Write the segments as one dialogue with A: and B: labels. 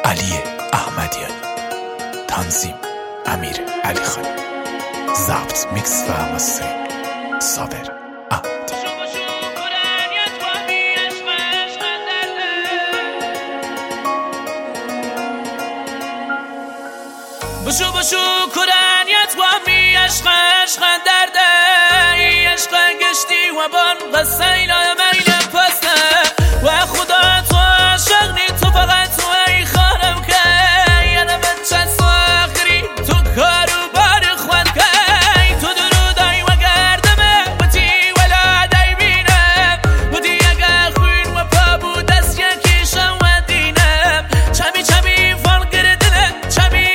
A: علی احمدیانی، تنظیم امیر علی خانی، ضبط میکس و مستری صابر احمدی.
B: بشو بشو کرانیت و می عشق درده عشق گشتی و بان قصیل میل پسته و خدا تو عاشق نی تو فقط تو ای خانم که یعنی من چند ساخری تو کارو بار خود که تو درودای و گردمه و تی ولادای بینم و دی اگر خوین و پابو دست یکی شو دینم چمی چمی فال گردنم چمی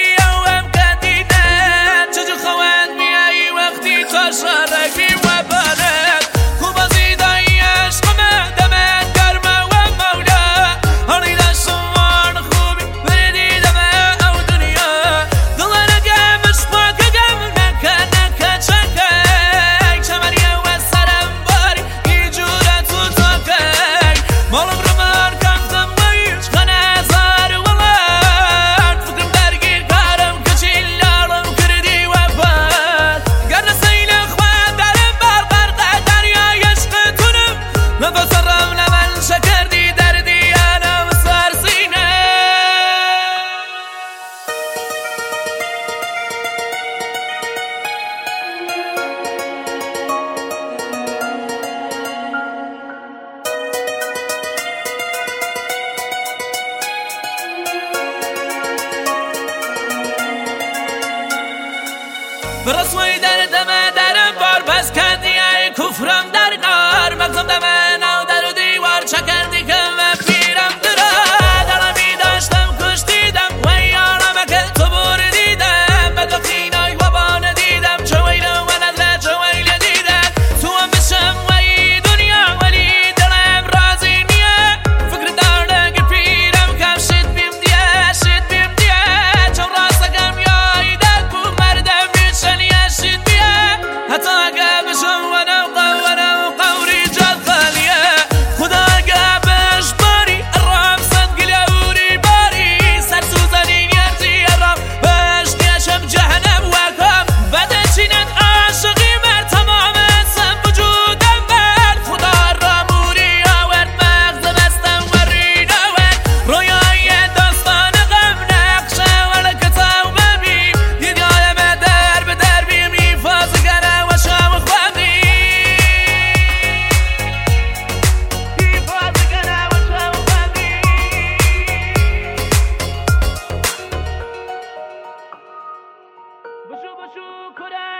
B: شارکی و بانت خوب از ایدای عشق دمت گرمه و مولا هنی دستوان خوبی بردی دمه او دنیا دلانه گمش پاکه گم نکه چکه چمریه و سرم باری ای جوره تو تاکه مالم رو من کمتم ویش خانه زار ولد فکرم درگیر کارم کچیل لارم کردی و بان گرنه نفس الرمل من شکردی دردی انا مسار سینه برسوی دردم درم بار بس کردی ای کفرم در نار مغزم دمه نو در و دیوار چکردی که من پیرم درا دلمی داشتم کش دیدم و یارم که تو بردیدم بدبختینای و بانه دیدم چه ویل و ندره چه ویل دیدم تو هم بشم و ای دنیا ولی دلم رازی نیه فکر دارده که پیرم کم شد بیم دیه چون راستگم یای دل کو مردم میشنیه شد بیه حتی اگه بشم و نو قوری جد خالیه خدا اگه بش باری الرام صد گلیوری باری سر سوزنین یرزی الرام بش نیشم جهنم وکم بده چینت عاشقی مر تمام سم وجودم بر خدا را موری آورد مغز بستم و رین آورد رویای داستان غم نقشه ولکتا و ببین دیدگایم در به در بیم فازگره و شام خواهی بشو بشو